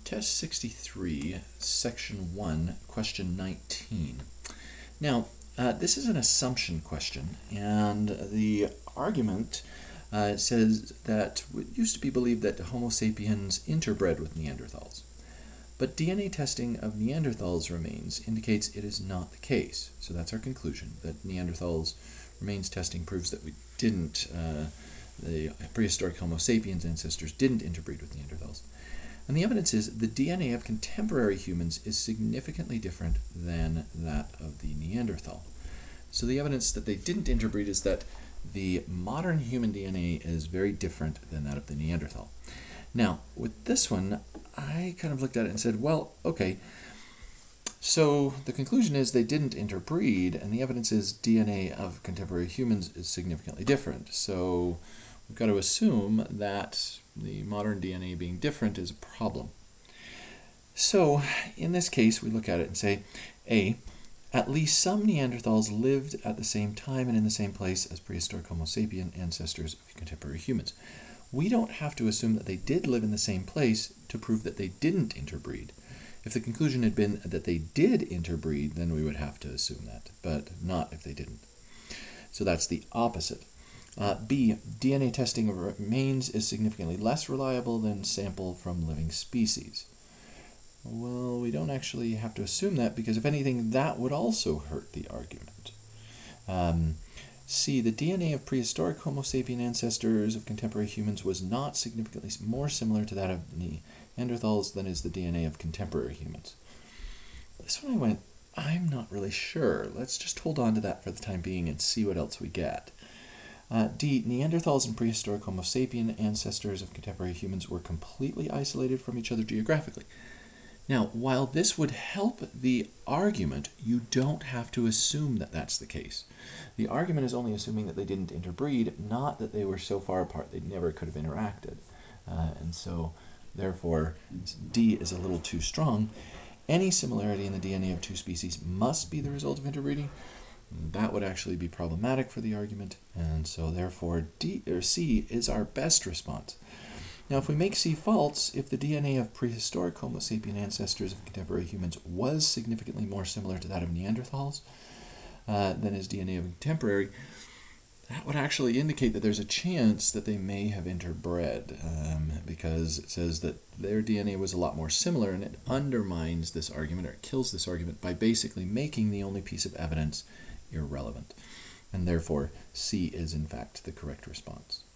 Test 63, Section 1, Question 19. Now, this is an assumption question, and the argument says that it used to be believed that Homo sapiens interbred with Neanderthals. But DNA testing of Neanderthals remains indicates it is not the case. So that's our conclusion, that Neanderthals remains testing proves that we didn't, the prehistoric Homo sapiens ancestors didn't interbreed with Neanderthals. And the evidence is the DNA of contemporary humans is significantly different than that of the Neanderthal. So the evidence that they didn't interbreed is that the modern human DNA is very different than that of the Neanderthal. Now, with this one, I kind of looked at it and said, well, okay, so the conclusion is they didn't interbreed, and the evidence is DNA of contemporary humans is significantly different. So we've got to assume that the modern DNA being different is a problem. So in this case, we look at it and say, A, at least some Neanderthals lived at the same time and in the same place as prehistoric Homo sapien ancestors of contemporary humans. We don't have to assume that they did live in the same place to prove that they didn't interbreed. If the conclusion had been that they did interbreed, then we would have to assume that, but not if they didn't. So that's the opposite. B, DNA testing of remains is significantly less reliable than sample from living species. Well, we don't actually have to assume that, because if anything, that would also hurt the argument. C, the DNA of prehistoric Homo sapien ancestors of contemporary humans was not significantly more similar to that of Neanderthals than is the DNA of contemporary humans. This one I went, I'm not really sure. Let's just hold on to that for the time being and see what else we get. D, Neanderthals and prehistoric Homo sapien ancestors of contemporary humans were completely isolated from each other geographically. Now, while this would help the argument, you don't have to assume that that's the case. The argument is only assuming that they didn't interbreed, not that they were so far apart they never could have interacted. And so, therefore, D is a little too strong. Any similarity in the DNA of two species must be the result of interbreeding. That would actually be problematic for the argument, and so therefore C is our best response. Now, if we make C false, if the DNA of prehistoric Homo sapien ancestors of contemporary humans was significantly more similar to that of Neanderthals than is DNA of contemporary, that would actually indicate that there's a chance that they may have interbred, because it says that their DNA was a lot more similar, and it undermines this argument, or it kills this argument, by basically making the only piece of evidence irrelevant. And therefore, C is in fact the correct response.